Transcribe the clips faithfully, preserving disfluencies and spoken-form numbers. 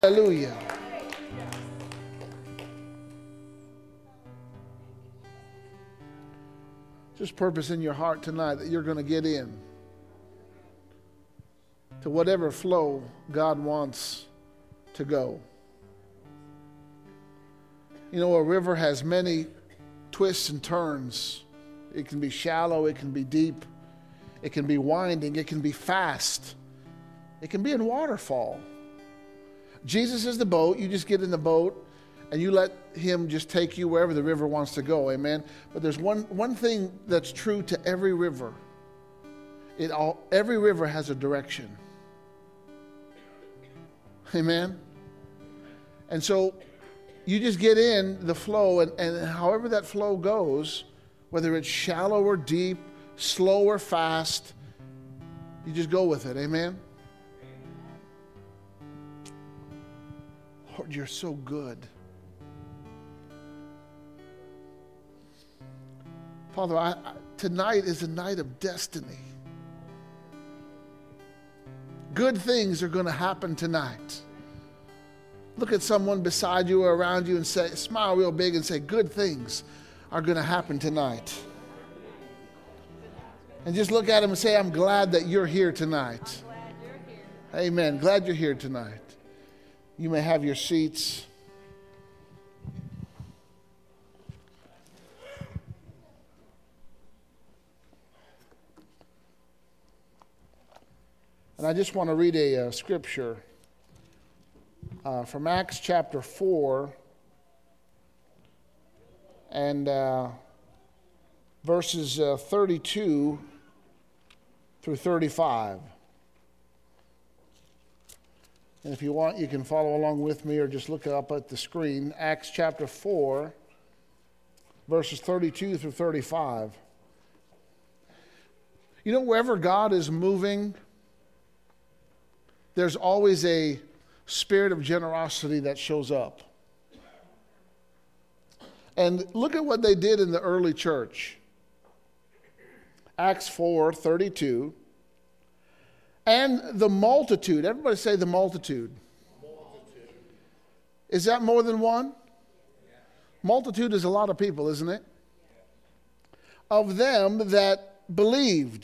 Hallelujah. Just purpose in your heart tonight that you're going to get in to whatever flow God wants to go. You know, a river has many twists and turns. It can be shallow, it can be deep, it can be winding, it can be fast, it can be in waterfall. Jesus is the boat. You just get in the boat and you let him just take you wherever the river wants to go. Amen. But there's one, one thing that's true to every river. It all, every river has a direction. Amen. And so you just get in the flow, and, and however that flow goes, whether it's shallow or deep, slow or fast, you just go with it. Amen. Lord, you're so good. Father, I, I, tonight is a night of destiny. Good things are going to happen tonight. Look at someone beside you or around you and say, smile real big and say, good things are going to happen tonight. And just look at them and say, I'm glad that you're here tonight. Amen. Glad you're here tonight. You may have your seats. And I just want to read a, uh scripture uh, from Acts chapter four and uh, verses uh, thirty-two through thirty-five. And if you want, you can follow along with me or just look up at the screen. Acts chapter four, verses thirty-two through thirty-five. You know, wherever God is moving, there's always a spirit of generosity that shows up. And look at what they did in the early church. Acts four, thirty-two. And the multitude. Everybody say the multitude. Multitude. Is that more than one? Yeah. Multitude is a lot of people, isn't it? Yeah. Of them that believed.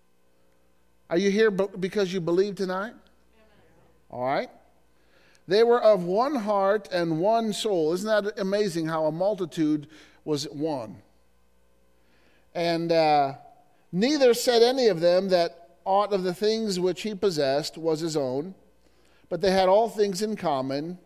Are you here because you believe tonight? Yeah. All right. They were of one heart and one soul. Isn't that amazing how a multitude was one? And uh, neither said any of them that aught of the things which he possessed was his own, but they had all things in common.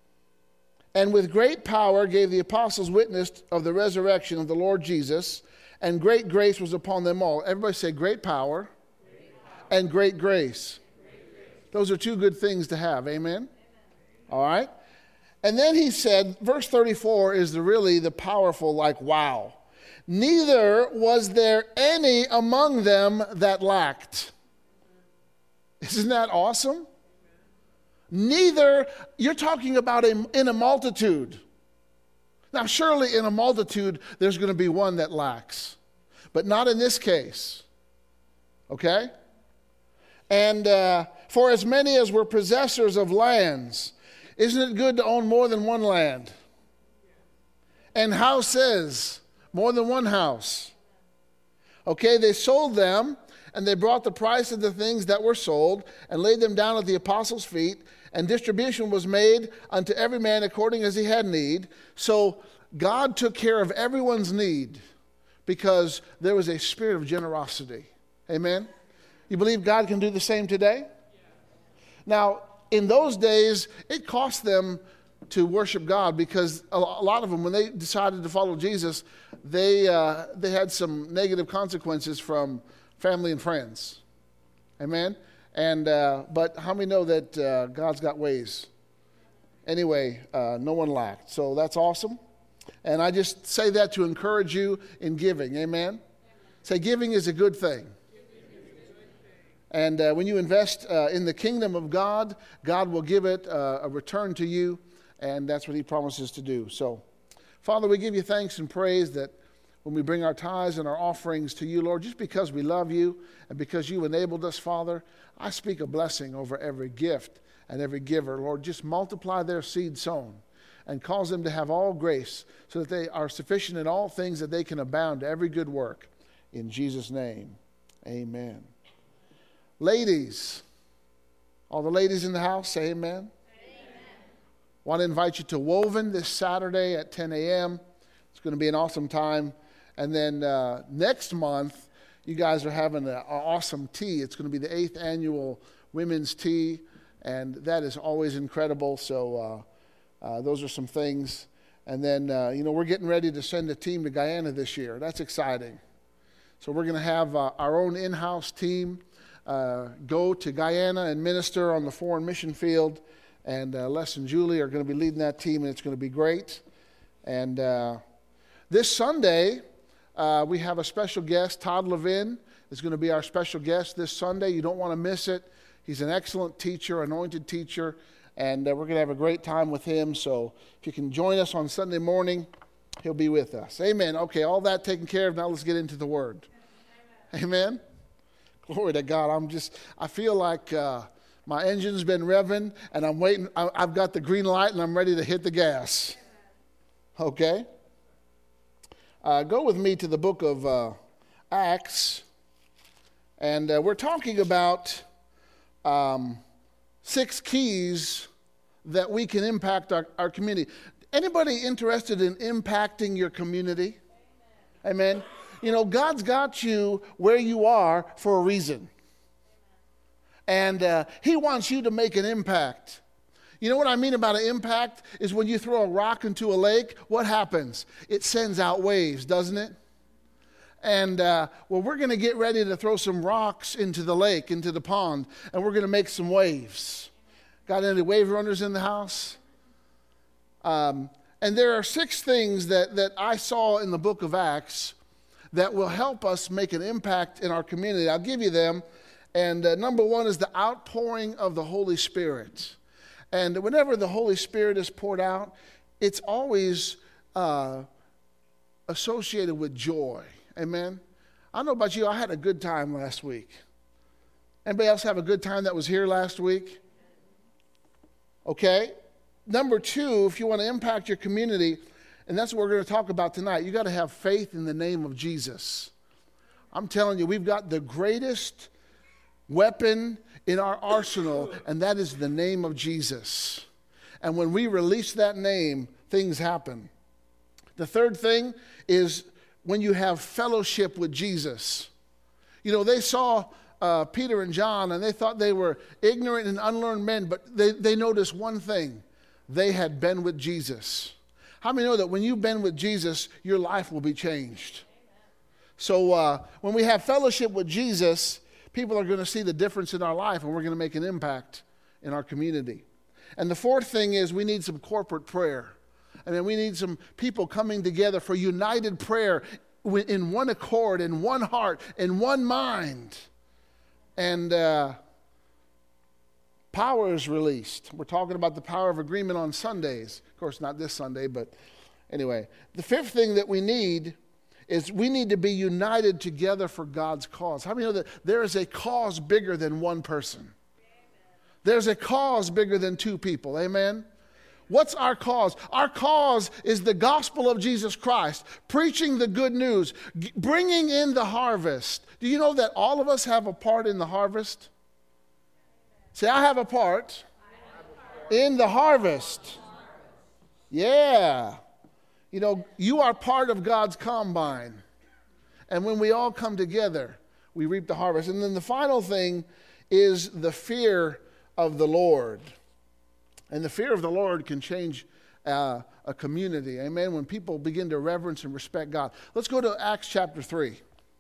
And with great power gave the apostles witness of the resurrection of the Lord Jesus, and great grace was upon them all. Everybody say great power, great power. And great grace. great grace. Those are two good things to have. Amen? Amen? All right. And then he said, verse thirty-four is the really the powerful, like, wow. Neither was there any among them that lacked. Isn't that awesome? Neither, you're talking about a, in a multitude. Now, surely in a multitude, there's going to be one that lacks. But not in this case. Okay? And uh, for as many as were possessors of lands, isn't it good to own more than one land? And houses. More than one house. Okay, they sold them, and they brought the price of the things that were sold, and laid them down at the apostles' feet, and distribution was made unto every man according as he had need. So God took care of everyone's need, because there was a spirit of generosity. Amen? You believe God can do the same today? Now, in those days, it cost them to worship God, because a lot of them, when they decided to follow Jesus, they uh, they had some negative consequences from family and friends. Amen? And uh, but how many know that uh, God's got ways? Anyway, uh, no one lacked. So that's awesome. And I just say that to encourage you in giving. Amen? Amen. Say giving is a good thing. And uh, when you invest uh, in the kingdom of God, God will give it uh, a return to you. And that's what he promises to do. So, Father, we give you thanks and praise that when we bring our tithes and our offerings to you, Lord, just because we love you and because you enabled us, Father, I speak a blessing over every gift and every giver. Lord, just multiply their seed sown and cause them to have all grace so that they are sufficient in all things, that they can abound to every good work. In Jesus' name, amen. Ladies, all the ladies in the house, say amen. Amen. Want to invite you to Woven this Saturday at ten a.m. It's going to be an awesome time. And then uh, next month, you guys are having an awesome tea. It's going to be the eighth annual women's tea, and that is always incredible. So uh, uh, those are some things. And then, uh, you know, we're getting ready to send a team to Guyana this year. That's exciting. So we're going to have uh, our own in-house team uh, go to Guyana and minister on the foreign mission field. And uh, Les and Julie are going to be leading that team, and it's going to be great. And uh, this Sunday, uh, we have a special guest. Todd Levin is going to be our special guest this Sunday. You don't want to miss it. He's an excellent teacher, anointed teacher, and uh, we're going to have a great time with him. So if you can join us on Sunday morning, he'll be with us. Amen. Okay, all that taken care of. Now let's get into the Word. Amen. Amen. Glory to God. I'm just, I feel like uh, my engine's been revving, and I'm waiting. I, I've got the green light, and I'm ready to hit the gas. Okay? Uh, go with me to the book of uh, Acts, and uh, we're talking about um, six keys that we can impact our, our community. Anybody interested in impacting your community? Amen. Amen. You know, God's got you where you are for a reason. And uh, he wants you to make an impact. You know what I mean about an impact? Is when you throw a rock into a lake, what happens? It sends out waves, doesn't it? And, uh, well, we're going to get ready to throw some rocks into the lake, into the pond, and we're going to make some waves. Got any wave runners in the house? Um, and there are six things that, that I saw in the book of Acts that will help us make an impact in our community. I'll give you them. And uh, number one is the outpouring of the Holy Spirit. And whenever the Holy Spirit is poured out, it's always uh, associated with joy. Amen? I don't know about you, I had a good time last week. Anybody else have a good time that was here last week? Okay. Number two, if you want to impact your community, and that's what we're going to talk about tonight, you got to have faith in the name of Jesus. I'm telling you, we've got the greatest weapon in our arsenal, and that is the name of Jesus. And when we release that name, things happen. The third thing is when you have fellowship with Jesus. You know, they saw uh, Peter and John, and they thought they were ignorant and unlearned men, but they, they noticed one thing. They had been with Jesus. How many know that when you've been with Jesus, your life will be changed? Amen. So uh, when we have fellowship with Jesus, people are going to see the difference in our life, and we're going to make an impact in our community. And the fourth thing is we need some corporate prayer. I mean, we need some people coming together for united prayer in one accord, in one heart, in one mind. And uh, power is released. We're talking about the power of agreement on Sundays. Of course, not this Sunday, but anyway. The fifth thing that we need is we need to be united together for God's cause. How many know that there is a cause bigger than one person? Amen. There's a cause bigger than two people. Amen? What's our cause? Our cause is the gospel of Jesus Christ, preaching the good news, g- bringing in the harvest. Do you know that all of us have a part in the harvest? Say, I have a part in the harvest. Yeah. You know, you are part of God's combine. And when we all come together, we reap the harvest. And then the final thing is the fear of the Lord. And the fear of the Lord can change uh, a community. Amen. When people begin to reverence and respect God. Let's go to Acts chapter three.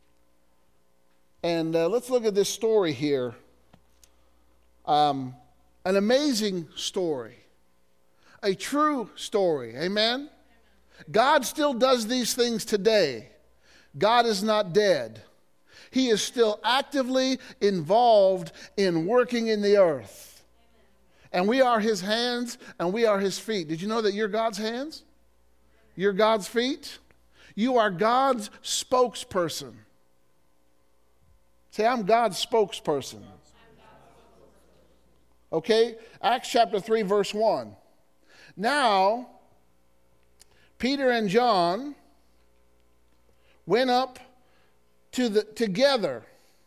And uh, let's look at this story here. Um, an amazing story. A true story. Amen? God still does these things today. God is not dead. He is still actively involved in working in the earth. And we are his hands and we are his feet. Did you know that you're God's hands? You're God's feet? You are God's spokesperson. Say, I'm God's spokesperson. Okay, Acts chapter three, verse one. Now, Peter and John went up to the together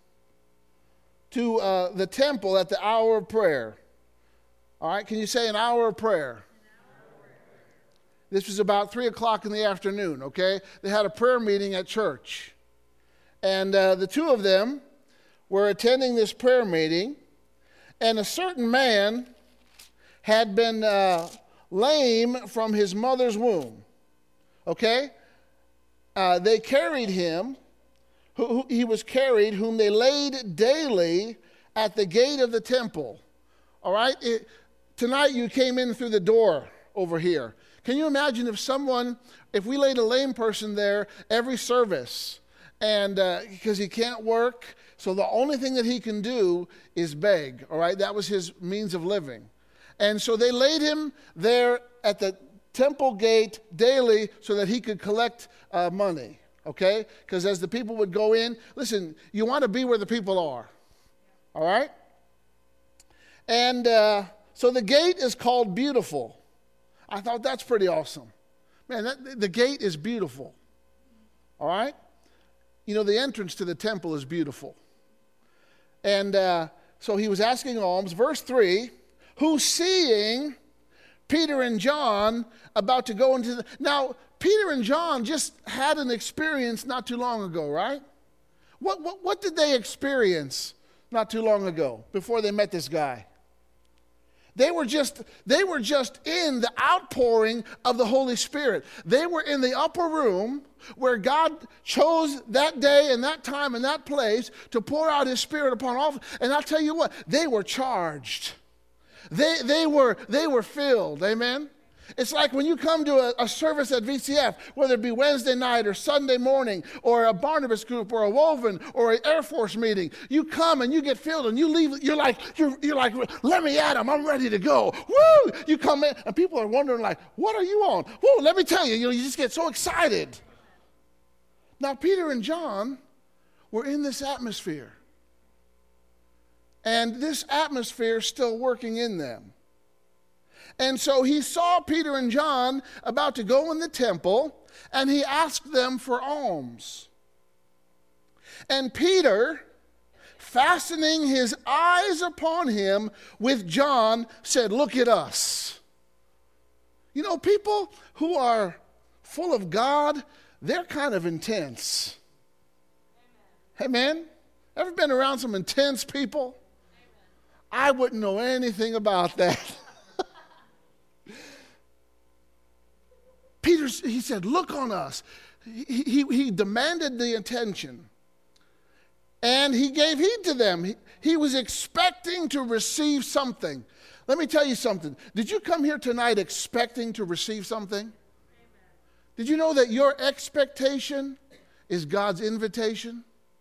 to uh, the temple at the hour of prayer. All right, can you say an hour of prayer? This was about three o'clock in the afternoon, okay? They had a prayer meeting at church. And uh, the two of them were attending this prayer meeting, and a certain man had been uh, lame from his mother's womb, okay? Uh, they carried him, who, who he was carried, whom they laid daily at the gate of the temple. All right? It, tonight you came in through the door over here. Can you imagine if someone, if we laid a lame person there every service, and uh, because he can't work, so the only thing that he can do is beg, all right? That was his means of living. And so they laid him there at the temple gate daily so that he could collect uh, money, okay? Because as the people would go in, listen, you want to be where the people are, all right? And uh, so the gate is called Beautiful. I thought that's pretty awesome. Man, that, the gate is beautiful, all right? You know, the entrance to the temple is beautiful. And uh, so he was asking alms. Verse three, who seeing Peter and John about to go into the... Now, Peter and John just had an experience not too long ago, right? What, what, what did they experience not too long ago before they met this guy? They were just they were just in the outpouring of the Holy Spirit. They were in the upper room where God chose that day and that time and that place to pour out his Spirit upon all. And I'll tell you what, they were charged. They they were they were filled. Amen. It's like when you come to a, a service at V C F, whether it be Wednesday night or Sunday morning or a Barnabas group or a Woven or an Air Force meeting, you come and you get filled and you leave, you're like, you're, you're like, let me at them, I'm ready to go. Woo! You come in and people are wondering like, what are you on? Woo, let me tell you, you know, you just get so excited. Now, Peter and John were in this atmosphere. And this atmosphere is still working in them. And so he saw Peter and John about to go in the temple, and he asked them for alms. And Peter, fastening his eyes upon him with John, said, look at us. You know, people who are full of God, they're kind of intense. Amen. Amen? Ever been around some intense people? Amen. I wouldn't know anything about that. Peter, he said, look on us. He, he, he demanded the attention. And he gave heed to them. He, he was expecting to receive something. Let me tell you something. Did you come here tonight expecting to receive something? Amen. Did you know that your expectation is God's invitation?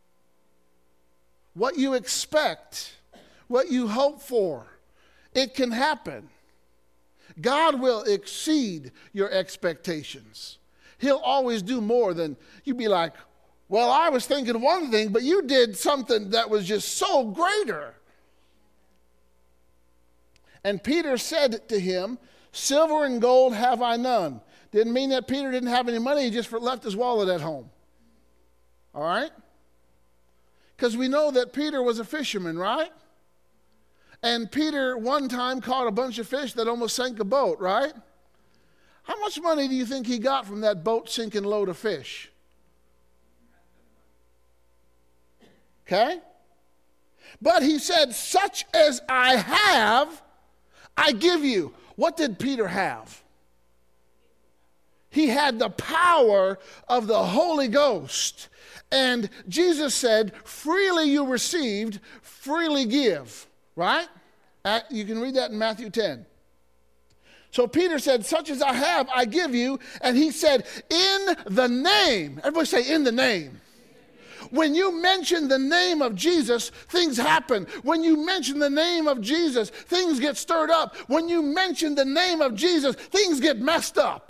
What you expect, what you hope for, it can happen. God will exceed your expectations. He'll always do more than you'd be like, well, I was thinking one thing, but you did something that was just so greater. And Peter said to him, silver and gold have I none. Didn't mean that Peter didn't have any money. He just left his wallet at home. All right? Because we know that Peter was a fisherman, right? And Peter one time caught a bunch of fish that almost sank a boat, right? How much money do you think he got from that boat sinking load of fish? Okay? But he said, such as I have, I give you. What did Peter have? He had the power of the Holy Ghost. And Jesus said, freely you received, freely give. Right? You can read that in Matthew ten. So Peter said, such as I have, I give you. And he said, in the name. Everybody say, in the name. When you mention the name of Jesus, things happen. When you mention the name of Jesus, things get stirred up. When you mention the name of Jesus, things get messed up.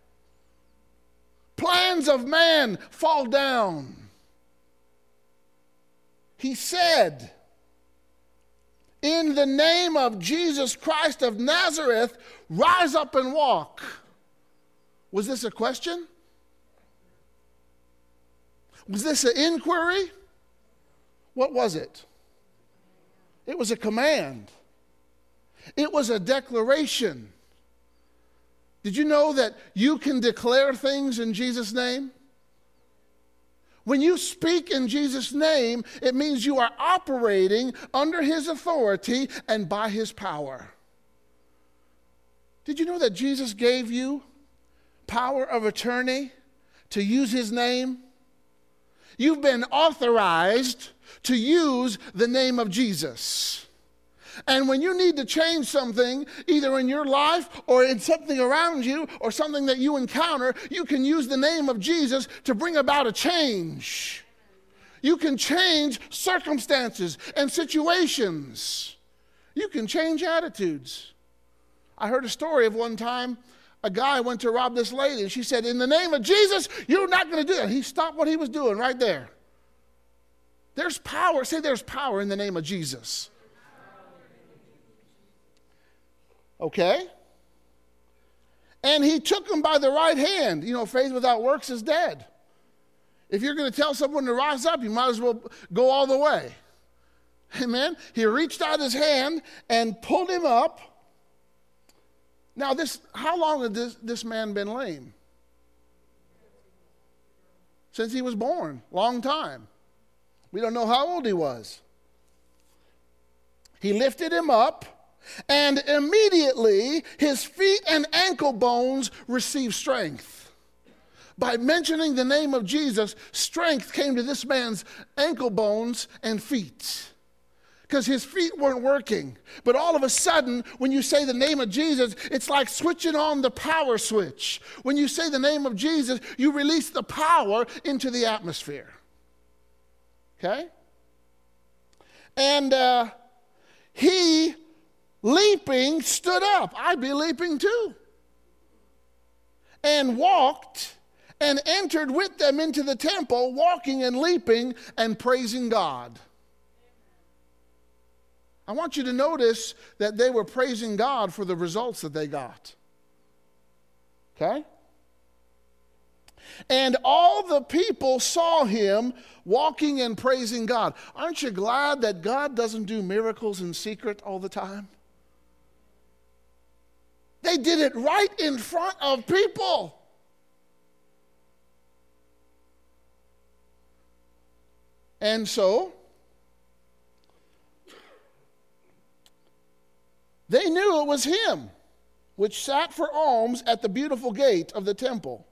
Plans of man fall down. He said, in the name of Jesus Christ of Nazareth, rise up and walk. Was this a question? Was this an inquiry? What was it? It was a command. It was a declaration. Did you know that you can declare things in Jesus' name? When you speak in Jesus' name, it means you are operating under his authority and by his power. Did you know that Jesus gave you power of attorney to use his name? You've been authorized to use the name of Jesus. And when you need to change something, either in your life or in something around you or something that you encounter, you can use the name of Jesus to bring about a change. You can change circumstances and situations. You can change attitudes. I heard a story of one time, a guy went to rob this lady, and she said, in the name of Jesus, you're not going to do it. He stopped what he was doing right there. There's power. Say there's power in the name of Jesus. Okay? And he took him by the right hand. You know, faith without works is dead. If you're going to tell someone to rise up, you might as well go all the way. Amen? He reached out his hand and pulled him up. Now, this, how long had this, this man been lame? Since he was born. Long time. We don't know how old he was. He lifted him up, and immediately his feet and ankle bones received strength. By mentioning the name of Jesus, strength came to this man's ankle bones and feet. Because his feet weren't working. But all of a sudden, when you say the name of Jesus, it's like switching on the power switch. When you say the name of Jesus, you release the power into the atmosphere. Okay? And uh, he, leaping, stood up. I'd be leaping too. And walked and entered with them into the temple, walking and leaping and praising God. I want you to notice that they were praising God for the results that they got. Okay? And all the people saw him walking and praising God. Aren't you glad that God doesn't do miracles in secret all the time? They did it right in front of people. And so, they knew it was him, which sat for alms at the beautiful gate of the temple.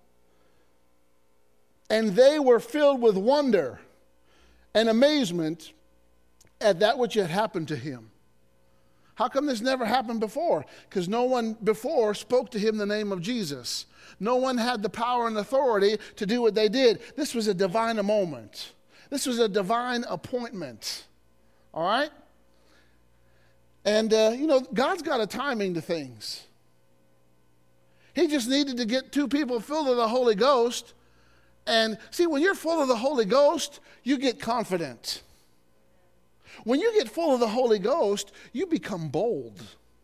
And they were filled with wonder and amazement at that which had happened to him. How come this never happened before? Because no one before spoke to him the name of Jesus. No one had the power and authority to do what they did. This was a divine moment. This was a divine appointment. All right? And, uh, you know, God's got a timing to things. He just needed to get two people filled with the Holy Ghost. And see, when you're full of the Holy Ghost, you get confident. When you get full of the Holy Ghost, you become bold.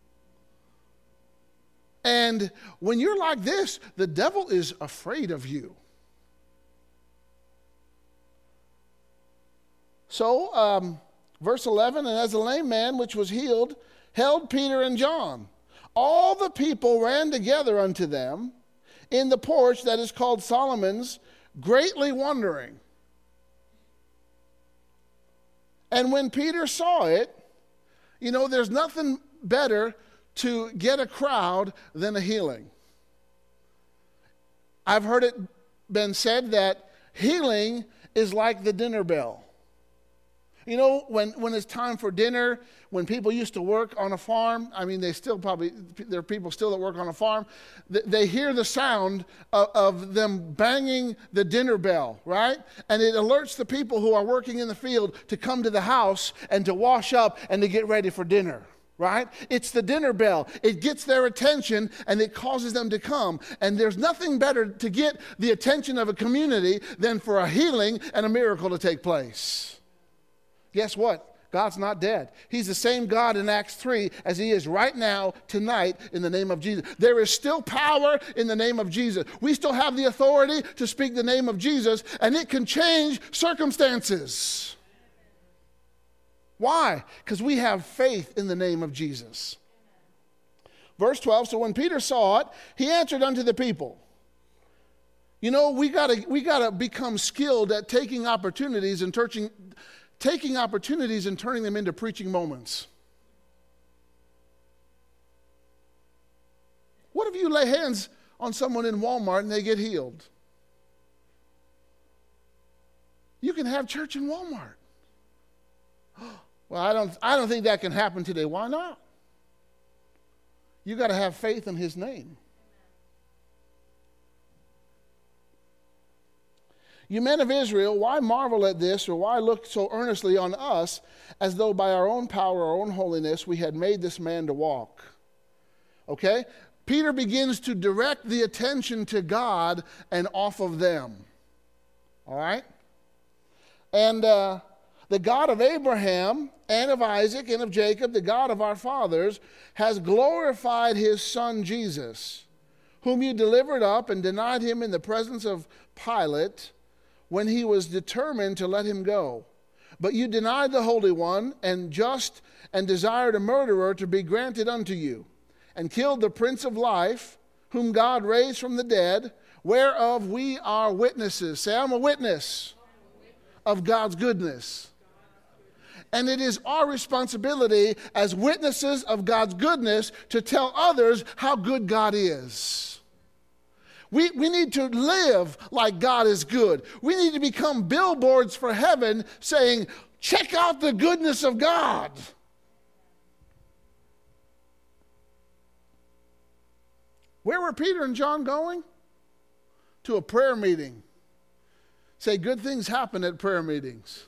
And when you're like this, the devil is afraid of you. So, um, verse eleven, and as the lame man which was healed held Peter and John, all the people ran together unto them in the porch that is called Solomon's, greatly wondering. And when Peter saw it, you know, there's nothing better to get a crowd than a healing. I've heard it been said that healing is like the dinner bell. You know, when, when it's time for dinner, when people used to work on a farm, I mean, they still probably, there are people still that work on a farm, they, they hear the sound of, of them banging the dinner bell, right? And it alerts the people who are working in the field to come to the house and to wash up and to get ready for dinner, right? It's the dinner bell. It gets their attention and it causes them to come. And there's nothing better to get the attention of a community than for a healing and a miracle to take place. Guess what? God's not dead. He's the same God in Acts three as he is right now, tonight, in the name of Jesus. There is still power in the name of Jesus. We still have the authority to speak the name of Jesus, and it can change circumstances. Why? Because we have faith in the name of Jesus. Verse twelve, so when Peter saw it, he answered unto the people. You know, we gotta we gotta become skilled at taking opportunities and turning, taking opportunities and turning them into preaching moments. What if you lay hands on someone in Walmart and they get healed? You can have church in Walmart. Well, I don't I don't think that can happen today. Why not? You got to have faith in his name. You men of Israel, why marvel at this, or why look so earnestly on us, as though by our own power, our own holiness, we had made this man to walk? Okay? Peter begins to direct the attention to God and off of them. All right? And uh, the God of Abraham and of Isaac and of Jacob, the God of our fathers, has glorified his son Jesus, whom you delivered up and denied him in the presence of Pilate, when he was determined to let him go. But you denied the Holy One, and just, and desired a murderer to be granted unto you, and killed the Prince of Life, whom God raised from the dead, whereof we are witnesses. Say, I'm a witness of God's goodness. And it is our responsibility as witnesses of God's goodness to tell others how good God is. We, we need to live like God is good. We need to become billboards for heaven saying, check out the goodness of God. Where were Peter and John going? To a prayer meeting. Say, good things happen at prayer meetings.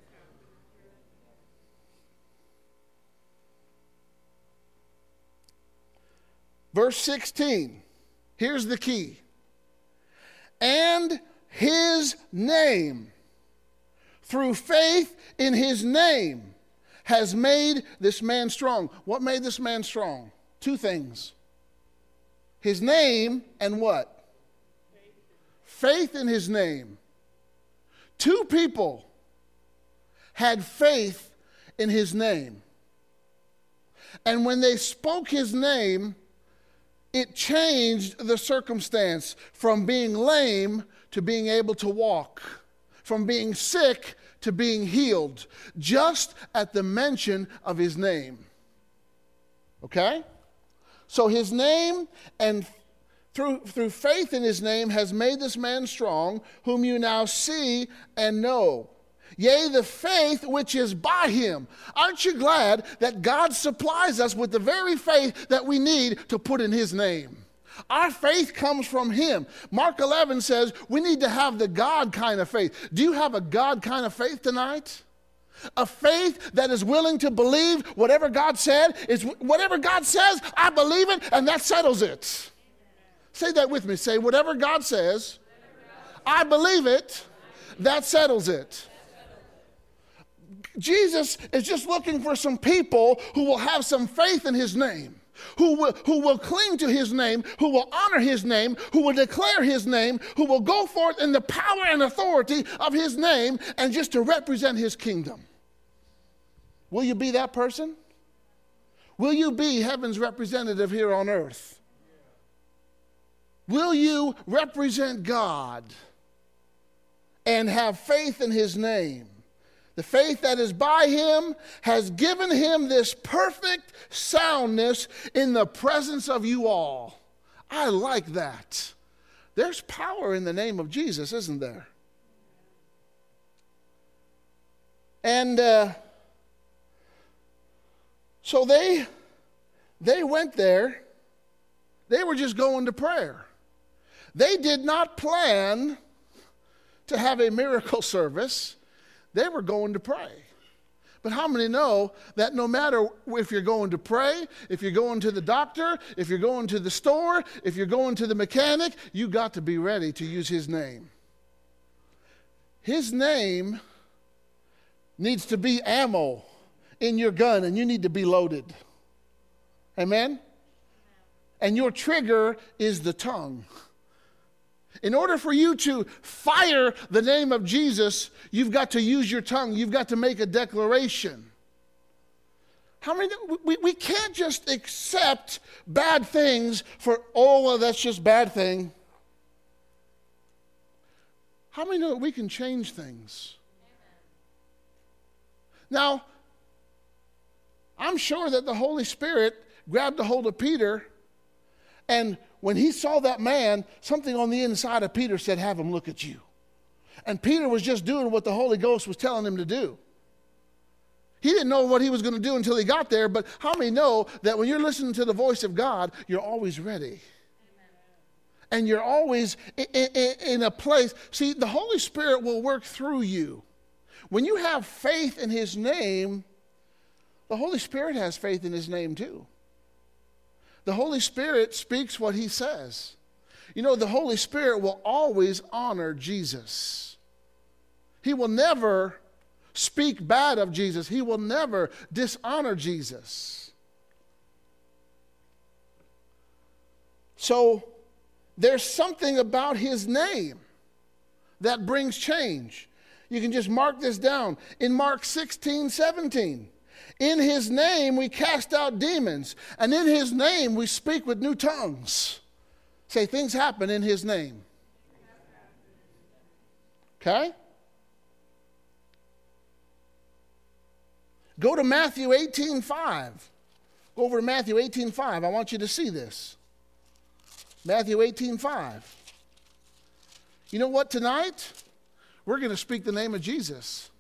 Verse sixteen. Here's the key. And his name, through faith in his name, has made this man strong. What made this man strong? Two things. His name and what? Faith in his name. Two people had faith in his name. And when they spoke his name, it changed the circumstance from being lame to being able to walk, from being sick to being healed, just at the mention of his name. Okay? So his name, and through, through faith in his name, has made this man strong, whom you now see and know. Yea, the faith which is by him. Aren't you glad that God supplies us with the very faith that we need to put in his name? Our faith comes from him. Mark eleven says we need to have the God kind of faith. Do you have a God kind of faith tonight? A faith that is willing to believe whatever God said is whatever God says, I believe it, and that settles it. Say that with me. Say, whatever God says, I believe it, that settles it. Jesus is just looking for some people who will have some faith in his name, who will, who will cling to his name, who will honor his name, who will declare his name, who will go forth in the power and authority of his name and just to represent his kingdom. Will you be that person? Will you be heaven's representative here on earth? Will you represent God and have faith in his name? The faith that is by him has given him this perfect soundness in the presence of you all. I like that. There's power in the name of Jesus, isn't there? And uh, so they, they went there. They were just going to prayer. They did not plan to have a miracle service. They were going to pray. But how many know that no matter if you're going to pray, if you're going to the doctor, if you're going to the store, if you're going to the mechanic, you got to be ready to use his name. His name needs to be ammo. in your gun and you need to be loaded. Amen? And your trigger is the tongue. In order for you to fire the name of Jesus, you've got to use your tongue. You've got to make a declaration. How many? We, we can't just accept bad things for, oh, well, that's just bad thing. How many know that we can change things? Now, I'm sure that the Holy Spirit grabbed a hold of Peter, and when he saw that man, something on the inside of Peter said, have him look at you. And Peter was just doing what the Holy Ghost was telling him to do. He didn't know what he was going to do until he got there, but how many know that when you're listening to the voice of God, you're always ready? And you're always in, in, in a place. See, the Holy Spirit will work through you. When you have faith in his name, the Holy Spirit has faith in his name too. The Holy Spirit speaks what he says. You know, the Holy Spirit will always honor Jesus. He will never speak bad of Jesus. He will never dishonor Jesus. So, there's something about his name that brings change. You can just mark this down. In Mark sixteen, seventeen, in his name we cast out demons, and in his name we speak with new tongues. Say, things happen in his name. Okay? Go to Matthew eighteen, five. Go over to Matthew eighteen, five. I want you to see this. Matthew eighteen, five. You know what, tonight? We're going to speak the name of Jesus.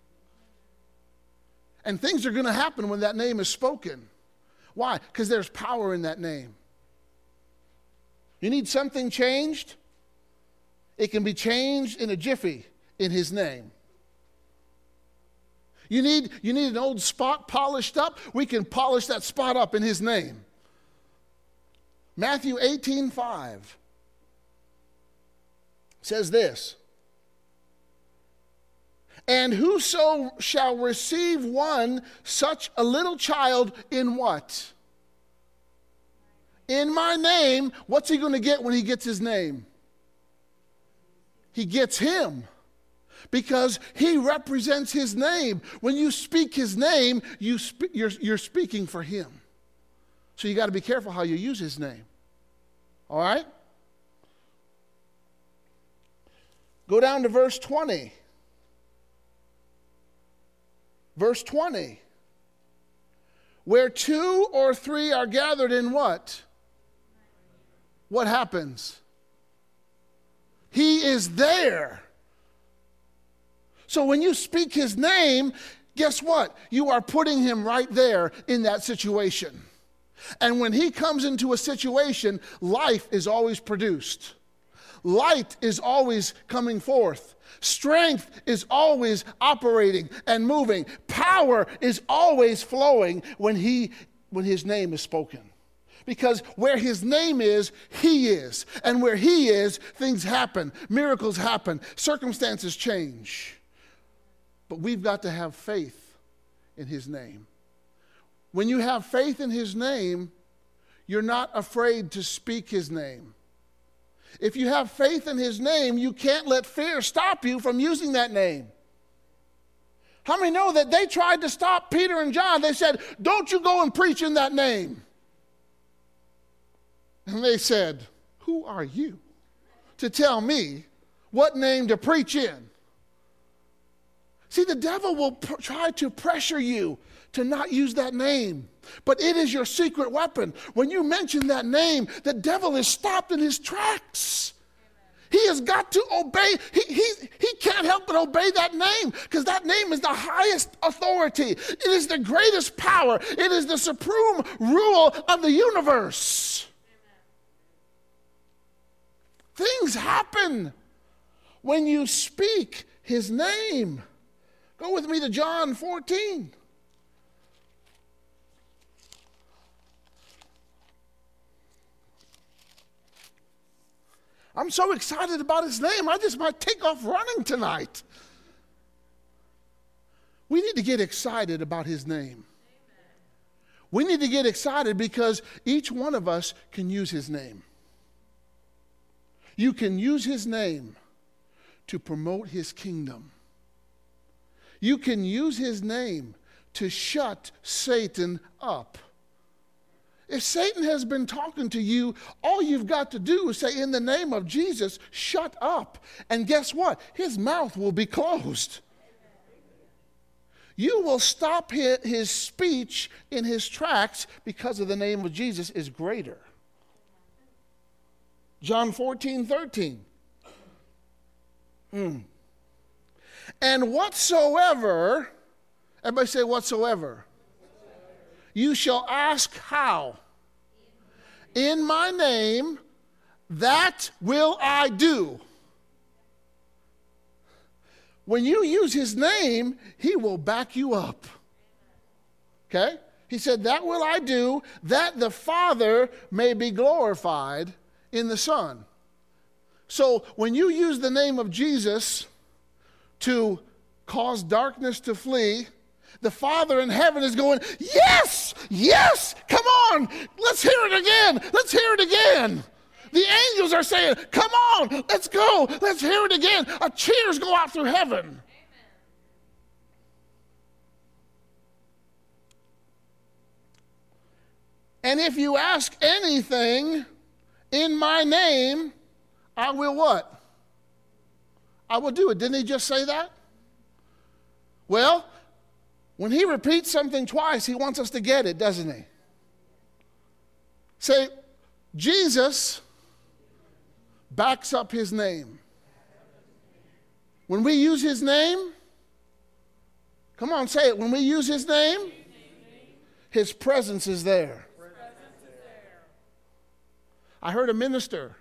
And things are going to happen when that name is spoken. Why? Because there's power in that name. You need something changed? It can be changed in a jiffy in his name. You need, you need an old spot polished up? We can polish that spot up in his name. Matthew eighteen, five says this. And whoso shall receive one such a little child in what? In my name, what's he going to get when he gets his name? He gets him. Because he represents his name. When you speak his name, you spe- you're, you're speaking for him. So you got to be careful how you use his name. All right? Go down to verse twenty. Verse twenty. Where two or three are gathered in what? What happens? He is there. So when you speak his name, guess what? You are putting him right there in that situation. And when he comes into a situation, life is always produced. Light is always coming forth. Strength is always operating and moving. Power is always flowing when he, when his name is spoken. Because where his name is, he is. And where he is, things happen. Miracles happen. Circumstances change. But we've got to have faith in his name. When you have faith in his name, you're not afraid to speak his name. If you have faith in his name, you can't let fear stop you from using that name. How many know that they tried to stop Peter and John? They said, don't you go and preach in that name. And they said, who are you to tell me what name to preach in? See, the devil will pr- try to pressure you to not use that name. But it is your secret weapon. When you mention that name, the devil is stopped in his tracks. Amen. He has got to obey. He, he, he can't help but obey that name because that name is the highest authority. It is the greatest power. It is the supreme rule of the universe. Amen. Things happen when you speak his name. Go with me to John fourteen. I'm so excited about his name, I just might take off running tonight. We need to get excited about his name. We need to get excited because each one of us can use his name. You can use his name to promote his kingdom. You can use his name to shut Satan up. If Satan has been talking to you, all you've got to do is say, in the name of Jesus, shut up. And guess what? His mouth will be closed. You will stop his, his speech in his tracks because of the name of Jesus is greater. John fourteen thirteen. Mm. And whatsoever, everybody say whatsoever. You shall ask how? In my name, that will I do. When you use his name, he will back you up. Okay? He said, that will I do, that the Father may be glorified in the Son. So when you use the name of Jesus to cause darkness to flee, the Father in heaven is going, yes, yes, come on, let's hear it again, let's hear it again. The angels are saying, come on, let's go, let's hear it again. A cheers go out through heaven. Amen. And if you ask anything in my name, I will what? I will do it. Didn't he just say that? Well, when he repeats something twice, he wants us to get it, doesn't he? Say, Jesus backs up his name. When we use his name, come on, say it. When we use his name, his presence is there. I heard a minister.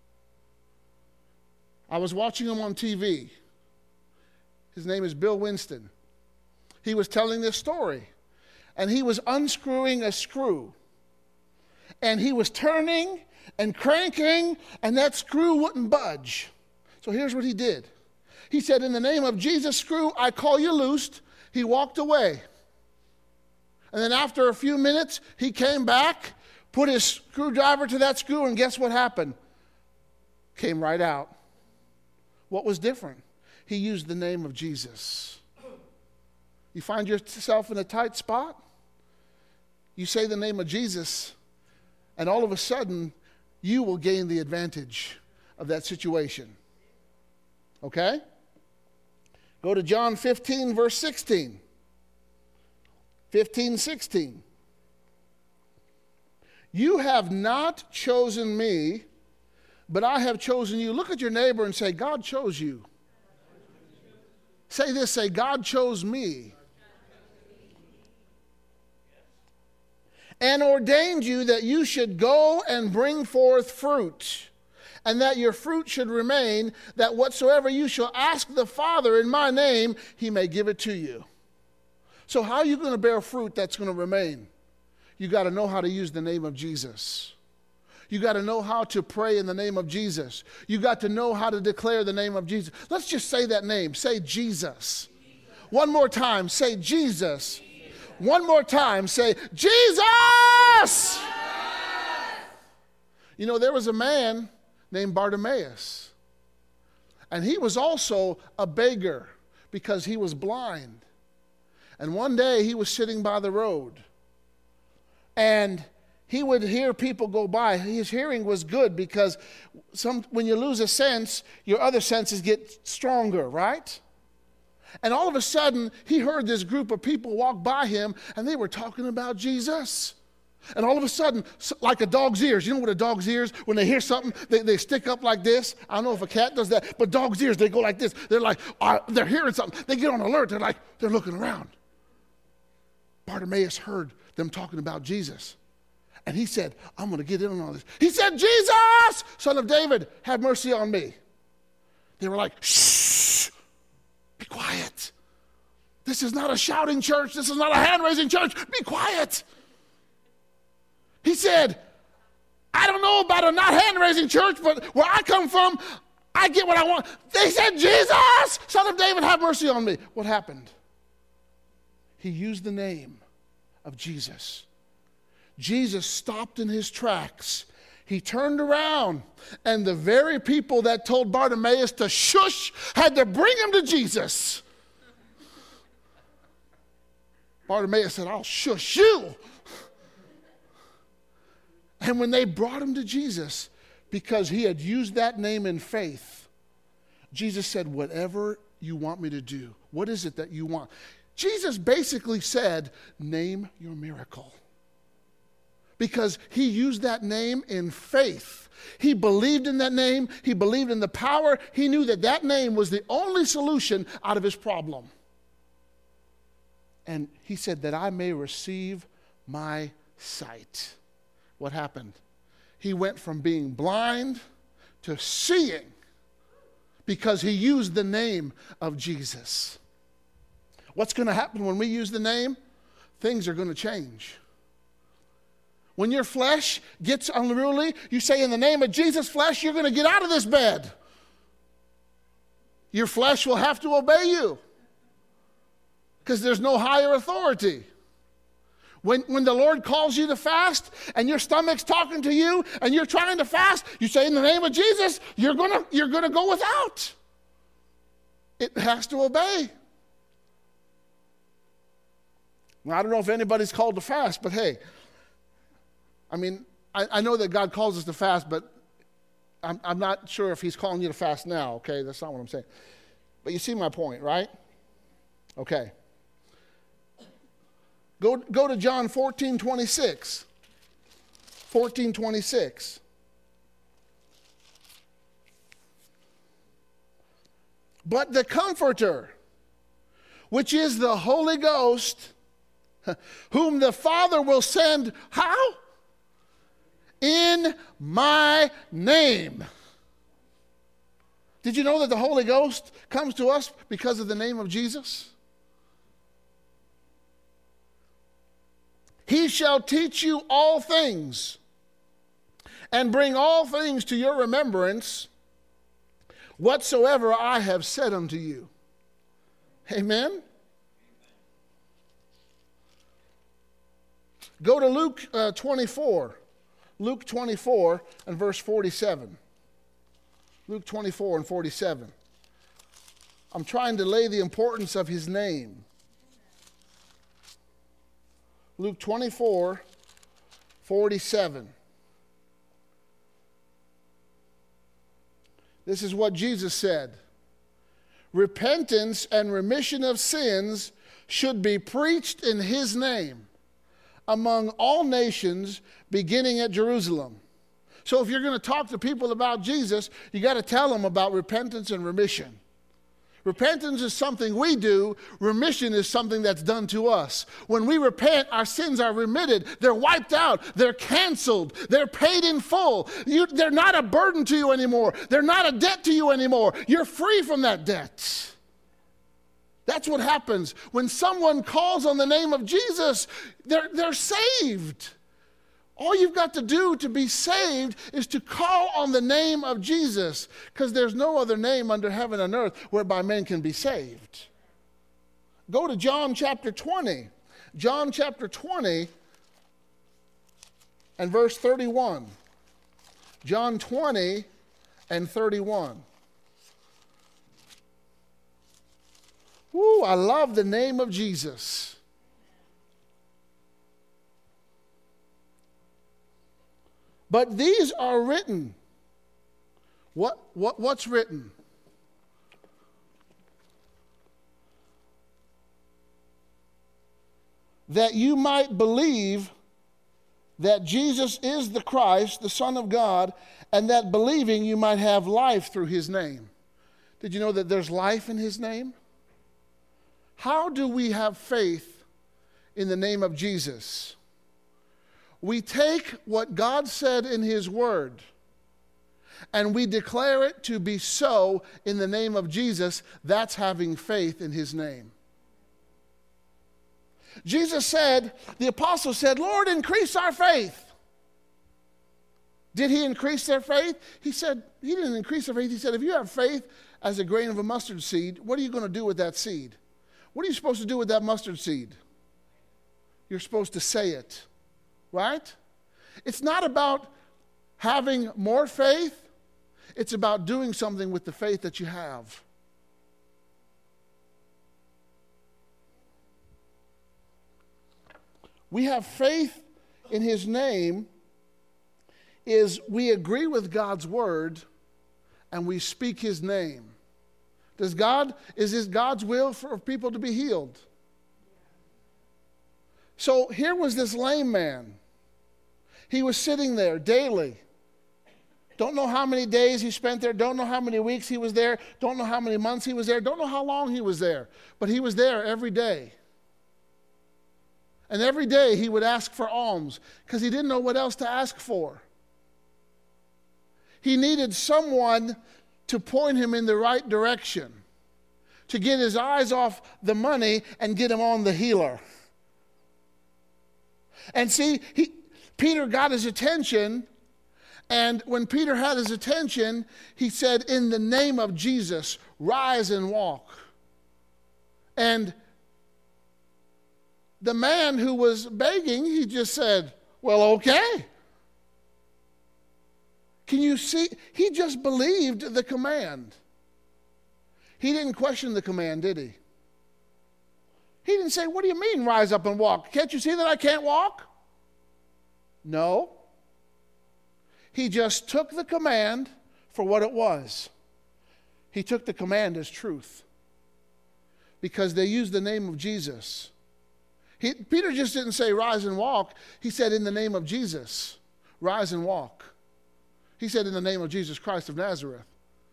I was watching him on T V. His name is Bill Winston. He was telling this story, and he was unscrewing a screw, and he was turning and cranking, and that screw wouldn't budge. So here's what he did. He said, in the name of Jesus, screw, I call you loosed. He walked away. And then after a few minutes, he came back, put his screwdriver to that screw, and guess what happened? Came right out. What was different? He used the name of Jesus. You find yourself in a tight spot? You say the name of Jesus, and all of a sudden, you will gain the advantage of that situation. Okay? Go to John fifteen, verse sixteen. fifteen, sixteen. You have not chosen me, but I have chosen you. Look at your neighbor and say, God chose you. Say this, say, God chose me. And ordained you that you should go and bring forth fruit, and that your fruit should remain, that whatsoever you shall ask the Father in my name, he may give it to you. So how are you going to bear fruit that's going to remain? You got to know how to use the name of Jesus. You got to know how to pray in the name of Jesus. You got to know how to declare the name of Jesus. Let's just say that name. Say Jesus. Jesus. One more time. Say Jesus. Jesus. One more time. Say Jesus. Yes. You know, there was a man named Bartimaeus. And he was also a beggar because he was blind. And one day he was sitting by the road. And he would hear people go by. His hearing was good because some, when you lose a sense, your other senses get stronger, right? And all of a sudden, he heard this group of people walk by him, and they were talking about Jesus. And all of a sudden, like a dog's ears, you know what a dog's ears, when they hear something, they, they stick up like this. I don't know if a cat does that, but dog's ears, they go like this. They're like, uh, they're hearing something. They get on alert. They're like, they're looking around. Bartimaeus heard them talking about Jesus. And he said, I'm going to get in on all this. He said, Jesus, Son of David, have mercy on me. They were like, shh, be quiet. This is not a shouting church. This is not a hand-raising church. Be quiet. He said, I don't know about a not hand-raising church, but where I come from, I get what I want. They said, Jesus, Son of David, have mercy on me. What happened? he used the name of Jesus. Jesus stopped in his tracks. He turned around, and the very people that told Bartimaeus to shush had to bring him to Jesus. Bartimaeus said, I'll shush you. And when they brought him to Jesus, because he had used that name in faith, Jesus said, whatever you want me to do, what is it that you want? Jesus basically said, name your miracle. Because he used that name in faith. He believed in that name. He believed in the power. He knew that that name was the only solution out of his problem. And he said, that I may receive my sight. What happened? He went from being blind to seeing because he used the name of Jesus. What's going to happen when we use the name? Things are going to change. When your flesh gets unruly, you say, in the name of Jesus, flesh, you're going to get out of this bed. Your flesh will have to obey you because there's no higher authority. When, when the Lord calls you to fast and your stomach's talking to you and you're trying to fast, you say, in the name of Jesus, you're gonna, you're gonna go without. It has to obey. Now, I don't know if anybody's called to fast, but hey, I mean, I, I know that God calls us to fast, but I'm, I'm not sure if he's calling you to fast now, okay? That's not what I'm saying. But you see my point, right? Okay. Go, go to John fourteen twenty-six. fourteen twenty-six. But the Comforter, which is the Holy Ghost, whom the Father will send, how? In my name. Did you know that the Holy Ghost comes to us because of the name of Jesus? He shall teach you all things and bring all things to your remembrance whatsoever I have said unto you. Amen? Go to Luke uh, twenty-four. Luke twenty-four and verse forty-seven. Luke twenty-four and forty-seven. I'm trying to lay the importance of his name. Luke twenty-four, forty-seven. This is what Jesus said. Repentance and remission of sins should be preached in his name among all nations, beginning at Jerusalem. So if you're going to talk to people about Jesus, you got to tell them about repentance and remission. Repentance is something we do. Remission is something that's done to us. When we repent, our sins are remitted. They're wiped out. They're canceled. They're paid in full. You, they're not a burden to you anymore. They're not a debt to you anymore. You're free from that debt. That's what happens. When someone calls on the name of Jesus, they're, they're saved. All you've got to do to be saved is to call on the name of Jesus, because there's no other name under heaven and earth whereby men can be saved. Go to John chapter twenty. John chapter twenty and verse thirty-one. John twenty and thirty-one. Woo, I love the name of Jesus. But these are written. What, what, what's written? That you might believe that Jesus is the Christ, the Son of God, and that believing you might have life through his name. Did you know that there's life in his name? How do we have faith in the name of Jesus? We take what God said in his word and we declare it to be so in the name of Jesus. That's having faith in his name. Jesus said, the apostle said, Lord, increase our faith. Did he increase their faith? He said, he didn't increase their faith. He said, if you have faith as a grain of a mustard seed, what are you going to do with that seed? What are you supposed to do with that mustard seed? you're supposed to say it, right? It's not about having more faith. It's about doing something with the faith that you have. We have faith in his name is we agree with God's word and we speak his name. Does God, is it God's will for people to be healed? So here was this lame man. He was sitting there daily. Don't know how many days he spent there. Don't know how many weeks he was there. Don't know how many months he was there. Don't know how long he was there. But he was there every day. And every day he would ask for alms because he didn't know what else to ask for. He needed someone to point him in the right direction, to get his eyes off the money and get him on the healer. And see, he, Peter got his attention, and when Peter had his attention, he said, "In the name of Jesus, rise and walk." And the man who was begging, he just said, "Well, okay." Can you see? He just believed the command. He didn't question the command, did he? He didn't say, "What do you mean, rise up and walk? Can't you see that I can't walk?" No. He just took the command for what it was. He took the command as truth. Because they used the name of Jesus. He, Peter just didn't say, "Rise and walk." He said, "In the name of Jesus, rise and walk." He said, "In the name of Jesus Christ of Nazareth."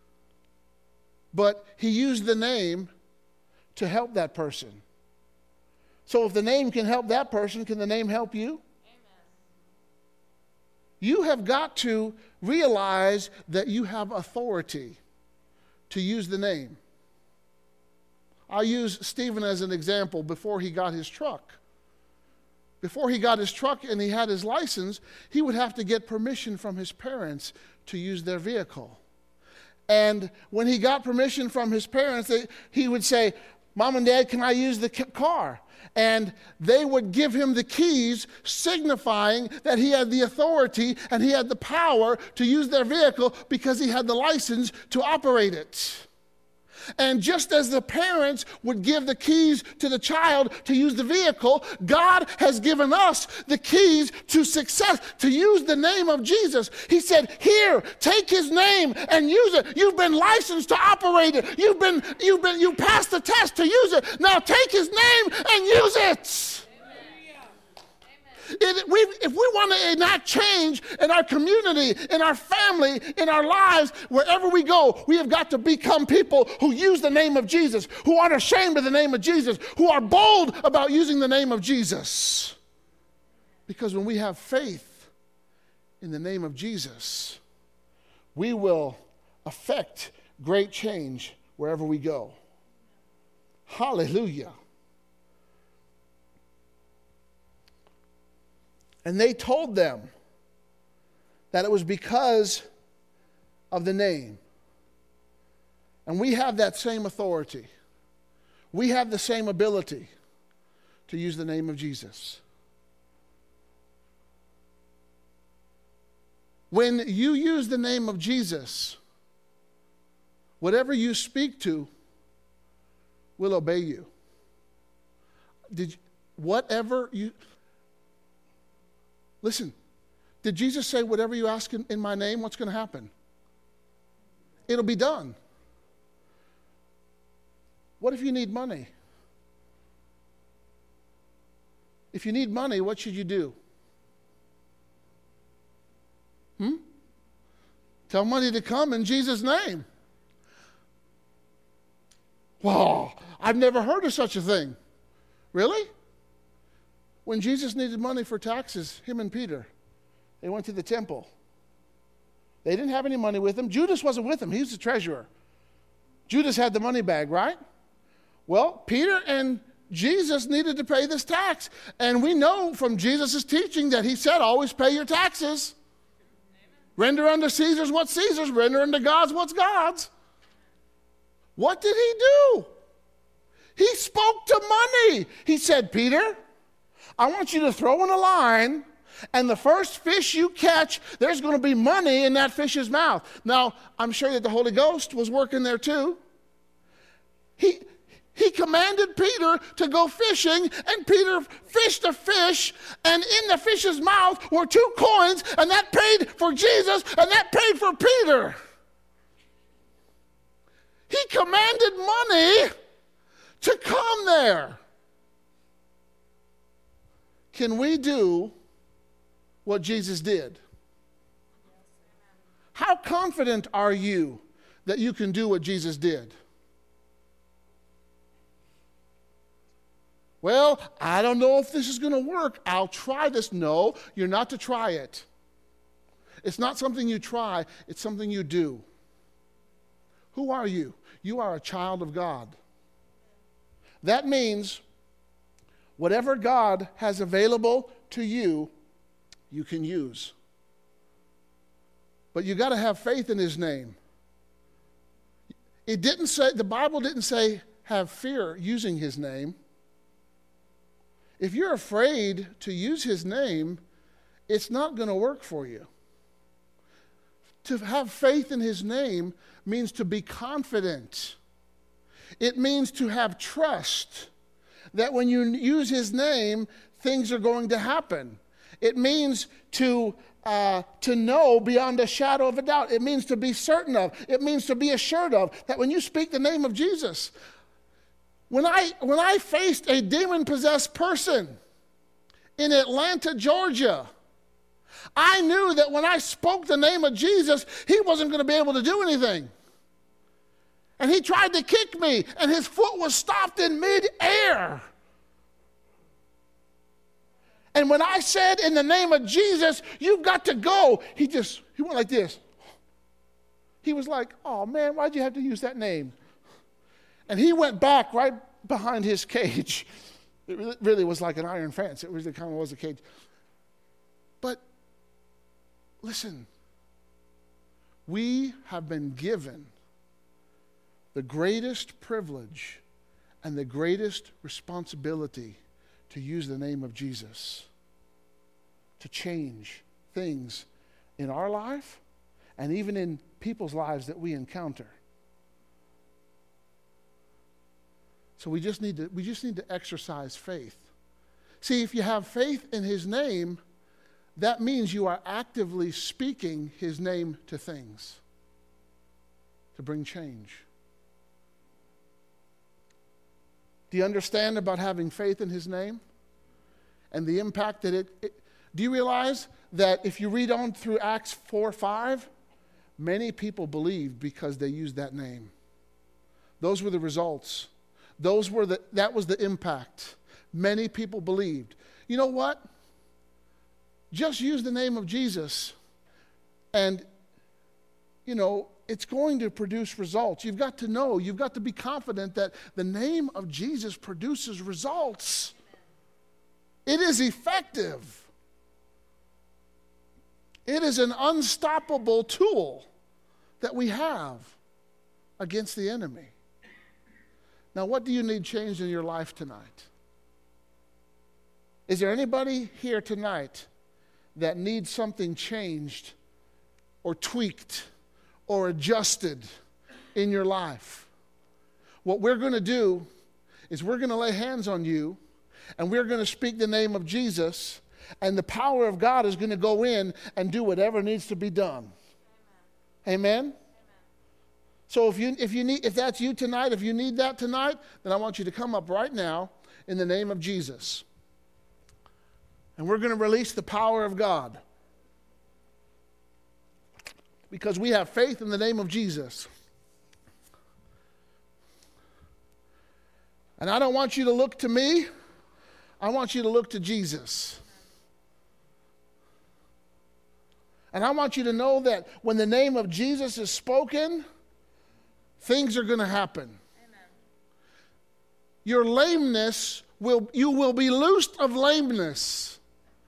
But he used the name to help that person. So if the name can help that person, can the name help you? Amen. You have got to realize that you have authority to use the name. I'll use Stephen as an example before he got his truck. Before he got his truck and he had his license, he would have to get permission from his parents to use their vehicle. And when he got permission from his parents, they, he would say, "Mom and Dad, can I use the car?" And they would give him the keys, signifying that he had the authority and he had the power to use their vehicle because he had the license to operate it. And just as the parents would give the keys to the child to use the vehicle, God has given us the keys to success, to use the name of Jesus. He said, "Here, take his name and use it. You've been licensed to operate it. You've been, you've been, you passed the test to use it. Now take his name and use it." It, we, if we want to enact change in our community, in our family, in our lives, wherever we go, we have got to become people who use the name of Jesus, who aren't ashamed of the name of Jesus, who are bold about using the name of Jesus. Because when we have faith in the name of Jesus, we will affect great change wherever we go. Hallelujah. And they told them that it was because of the name. And we have that same authority. We have the same ability to use the name of Jesus. When you use the name of Jesus, whatever you speak to will obey you. Did you, whatever you... Listen, did Jesus say, "Whatever you ask in, in my name, what's going to happen? It'll be done"? What if you need money? If you need money, what should you do? Hmm? Tell money to come in Jesus' name. Wow, I've never heard of such a thing. Really? When Jesus needed money for taxes, him and Peter, they went to the temple. They didn't have any money with them. Judas wasn't with them. He was the treasurer. Judas had the money bag, right? Well, Peter and Jesus needed to pay this tax. And we know from Jesus' teaching that he said, "Always pay your taxes. Amen. Render unto Caesar's what's Caesar's. Render unto God's what's God's." What did he do? He spoke to money. He said, "Peter, I want you to throw in a line, and the first fish you catch, there's going to be money in that fish's mouth. Now, I'm sure that the Holy Ghost was working there too. He, he commanded Peter to go fishing, and Peter fished a fish, and in the fish's mouth were two coins, and that paid for Jesus, and that paid for Peter. He commanded money to come there. Can we do what Jesus did? How confident are you that you can do what Jesus did? Well, I don't know if this is going to work. I'll try this. No, you're not to try it. It's not something you try. It's something you do. Who are you? You are a child of God. That means whatever God has available to you, you can use. But you got to have faith in his name. It didn't say, the Bible didn't say have fear using his name. If you're afraid to use his name, it's not going to work for you. To have faith in his name means to be confident. It means to have trust that when you use his name, things are going to happen. It means to uh, to know beyond a shadow of a doubt. It means to be certain of. It means to be assured of that when you speak the name of Jesus. When I when I faced a demon-possessed person in Atlanta, Georgia, I knew that when I spoke the name of Jesus, he wasn't going to be able to do anything. And he tried to kick me, and his foot was stopped in mid-air. And when I said, in the name of Jesus, you've got to go, he just, he went like this. He was like, oh man, why'd you have to use that name? And he went back right behind his cage. It really was like an iron fence. It really kind of was a cage. But listen, we have been given the greatest privilege and the greatest responsibility to use the name of Jesus to change things in our life and even in people's lives that we encounter. So we just need to we just need to exercise faith. See, if you have faith in his name, that means you are actively speaking his name to things to bring change. Do you understand about having faith in his name and the impact that it, it do you realize that if you read on through Acts four five, many people believed because they used that name. Those were the results. Those were the that was the impact. Many people believed. You know what? Just use the name of Jesus and you know, it's going to produce results. You've got to know, you've got to be confident that the name of Jesus produces results. It is effective. It is an unstoppable tool that we have against the enemy. Now, what do you need changed in your life tonight? Is there anybody here tonight that needs something changed or tweaked or adjusted in your life? What we're going to do is we're going to lay hands on you and we're going to speak the name of Jesus, and the power of God is going to go in and do whatever needs to be done. Amen? Amen? So if you if you need if that's you tonight, if you need that tonight, then I want you to come up right now in the name of Jesus. And we're going to release the power of God. Because we have faith in the name of Jesus. And I don't want you to look to me. I want you to look to Jesus. And I want you to know that when the name of Jesus is spoken, things are going to happen. Amen. Your lameness will, you will be loosed of lameness.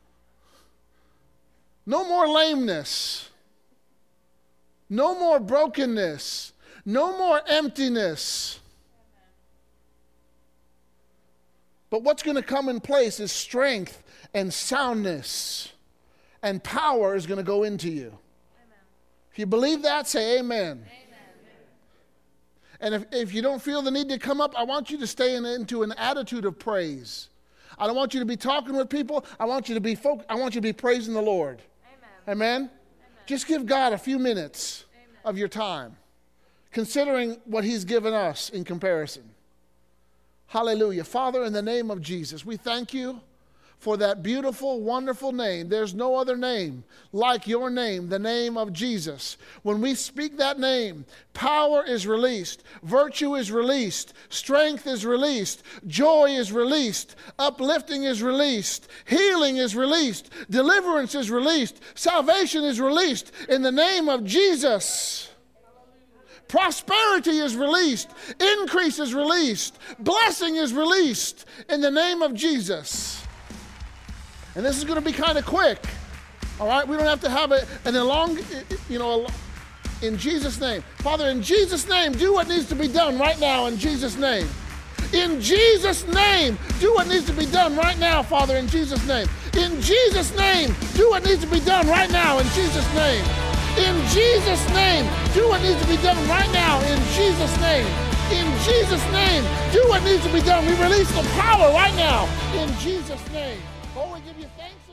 No more lameness. No more brokenness. No more emptiness. But what's going to come in place is strength and soundness, and power is going to go into you. Amen. If you believe that, say amen. Amen. And if, if you don't feel the need to come up, I want you to stay in, into an attitude of praise. I don't want you to be talking with people. I want you to be folk, I want you to be praising the Lord. Amen. Amen? Amen. Just give God a few minutes Amen. Of your time, considering what he's given us in comparison. Hallelujah. Father, in the name of Jesus, we thank you for that beautiful, wonderful name. There's no other name like your name, the name of Jesus. When we speak that name, power is released, virtue is released, strength is released, joy is released, uplifting is released, healing is released, deliverance is released, salvation is released in the name of Jesus. Prosperity is released, increase is released, blessing is released in the name of Jesus. And this is going to be kind of quick, all right? We don't have to have a, an long, you know, in Jesus' name. Father, in Jesus' name, do what needs to be done right now in Jesus' name. In Jesus' name, do what needs to be done right now, Father, in Jesus' name. In Jesus' name, do what needs to be done right now in Jesus' name. In Jesus' name, do what needs to be done right now in Jesus' name. In Jesus' name, do what needs to be done. We release the power right now in Jesus' name. Oh, we give you thanks.